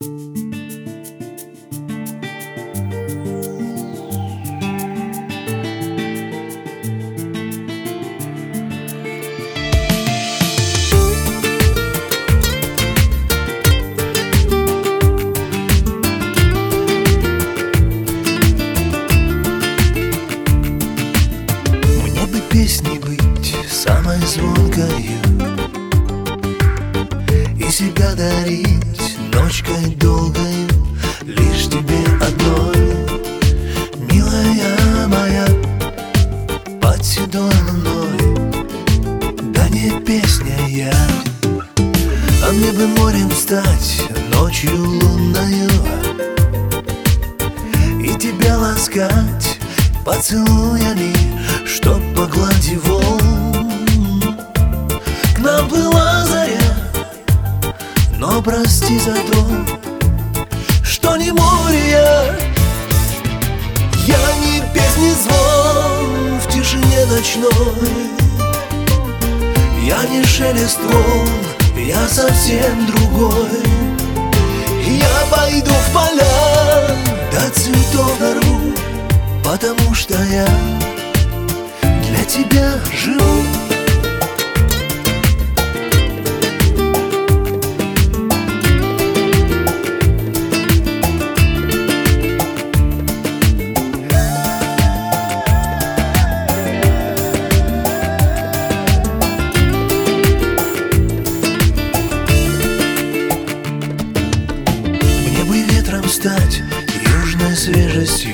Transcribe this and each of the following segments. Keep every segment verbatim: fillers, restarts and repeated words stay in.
Песней быть самой звонкою и себя дарить ночкой долгою лишь тебе одной, милая моя, под седой луной. Да не песня я, а мне бы морем стать ночью лунною и тебя ласкать поцелуями, чтоб по глади волн к нам плыла заря. Но прости за то, что не море я, я не песни звон в тишине ночной, я не шелест волн, я совсем другой. Я пойду в поля, до цветов нарву, потому что я для тебя живу. Мне бы ветром стать, южной свежестью,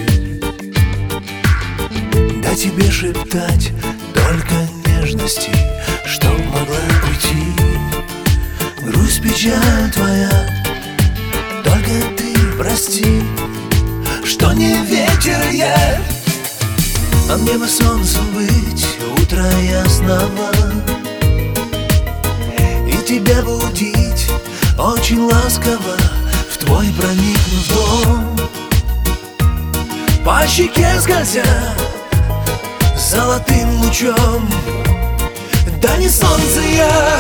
да тебе шептать только нежности, чтоб могла уйти грусть, печаль твоя. Только ты прости, что не ветер я, а мне бы солнцем быть утро ясного и тебя будить очень ласково, в твой проникнув дом, по щеке скользя золотым лучом. Да не солнце я,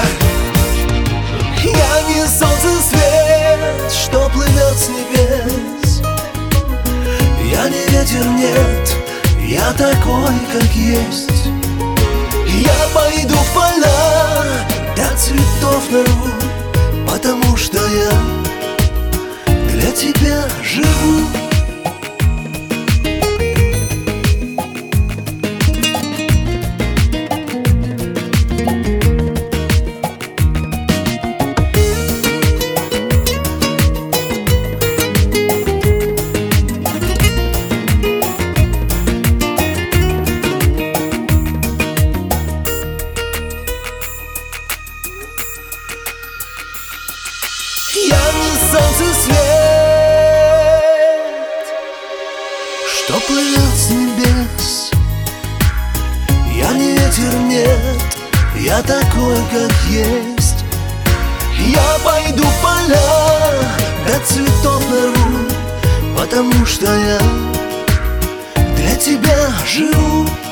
я не солнце свет, что плывет с небес. Я не ветер, нет, я такой, как есть. Я пойду в поля, до цветов нарву, потому что я для тебя живу. Я не солнце свет, что плывет с небес. Я не ветер, нет, я такой, как есть. Я пойду в поля, до цветов нарву, потому что я для тебя живу.